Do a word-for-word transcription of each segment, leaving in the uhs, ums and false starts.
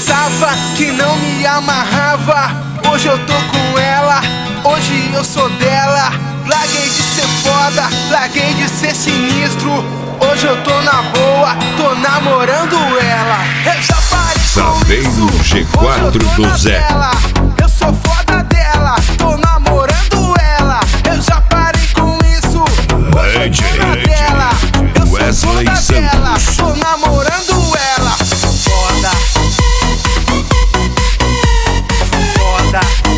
pensava que não me amarrava, hoje eu tô com ela, hoje eu sou dela. Larguei de ser foda, larguei de ser sinistro, hoje eu tô na boa, tô namorando ela. Eu já parei Saveiro com isso, G quatro hoje eu tô do na Zé. dela. Eu sou foda dela, tô namorando ela. Eu já parei com isso, hoje eu tô na dela. Eu sou Wesley foda dela, Santos. tô namorando ela. Foda, foda,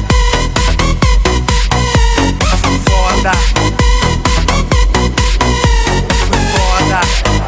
foda, foda.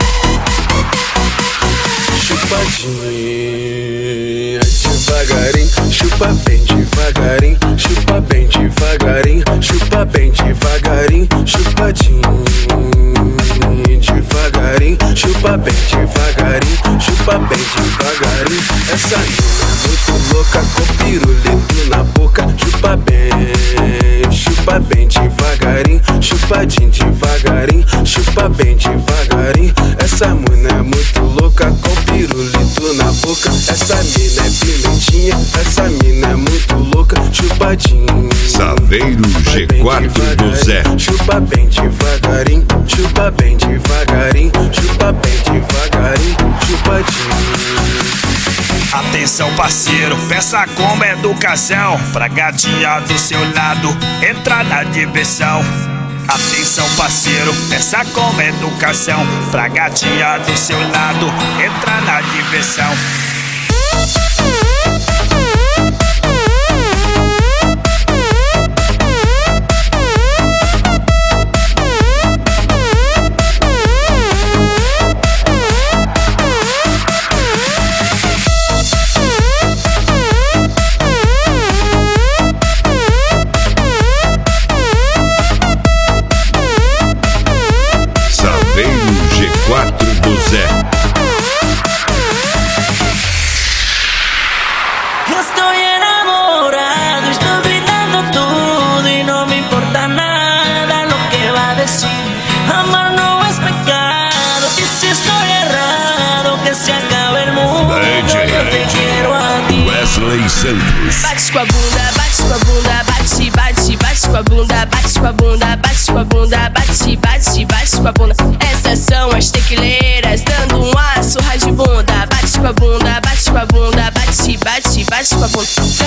Chupadinha devagarinho, chupa bem devagarinho, chupa bem devagarinho, chupa bem devagarinho, chupadinho devagarinho, chupa bem devagarinho, chupa bem devagarinho. Essa mina é muito louca, com pirulito na boca, chupa bem, chupa bem devagarinho, chupadinho devagarinho, chupa bem devagarinho. Essa mina é muito louca, com pirulito na boca. Essa mina é pimentinha, essa mina é muito louca, chupadinho. Saveiro G quatro do Zé. Chupa bem devagarinho, chupa bem devagarinho, chupa bem devagarinho, chupadinho. Atenção parceiro, peça como educação pra gatinha do seu lado entrar na diversão. Atenção parceiro, peça como educação pra gatinha do seu lado entrar na diversão. Saveiro G quatro do Zé. Yo estoy enamorado, estoy gritando todo y no me importa nada lo que va a decir. Amar no es pecado y si estoy errado que se acabe el mundo. Yo te quiero a ti. Wesley Santos. Bate com a bunda, bate com a bunda, bate, bate, bate com a bunda, bate com a bunda, bate com a bunda, bate, bate, bate com a bunda. Essas são as tequileiras dando uma surra de bunda. Bate com a bunda, bate com a bunda, bate, bate, bate com a bunda.